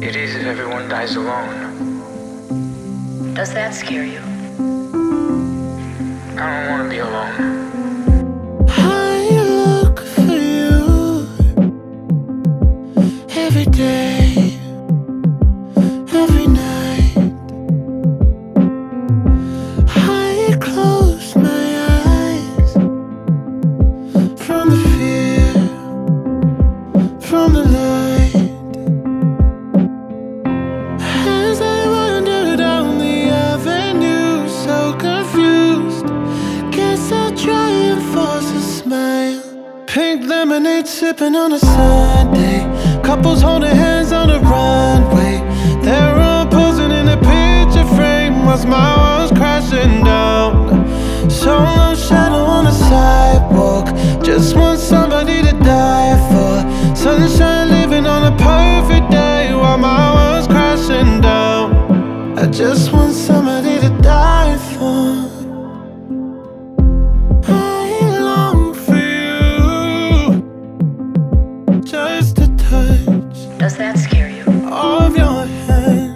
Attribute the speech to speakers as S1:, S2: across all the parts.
S1: It is if everyone dies alone.
S2: Does that scare you?
S1: I don't want to be alone.
S3: I look for you every day, every night. I close my eyes from the fear, from the light. As I wander down the avenue, so confused, guess I'll try and force a smile. Pink lemonade sipping on a Sunday, couples holding hands on the runway. They're all posing in a picture frame whilst my world's crashing down. Solo shadow on the sidewalk, just want somebody to die for. Sunshine living on a perfect day while my world's crashing down. I just want somebody to die for. I long for you, just a touch
S2: Does that scare you?
S3: of your hand.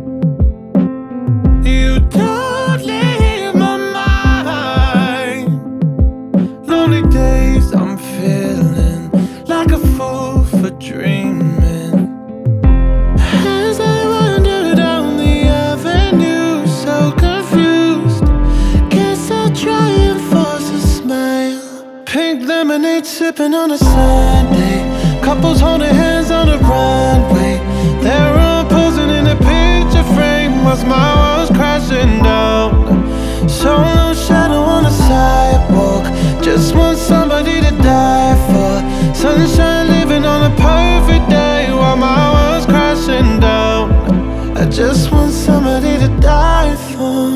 S3: You don't leave my mind. Lonely days I'm feeling like a fool for dreaming. As I wander down the avenue, so confused, guess I'll try and force a smile. Pink lemonade sipping on a Sunday, couples holding hands on the runway. They're all posing in a picture frame whilst my world's crashing down. Solo shadow on the sidewalk, just want somebody to die for. Sunshine living on a perfect day while my world's crashing down. I just want somebody to die for.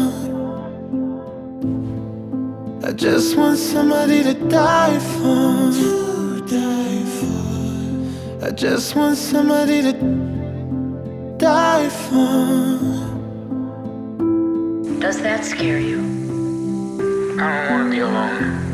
S3: I just want somebody to die for. To die for. I just want somebody to die for.
S2: Does that scare you?
S1: I don't want to be alone.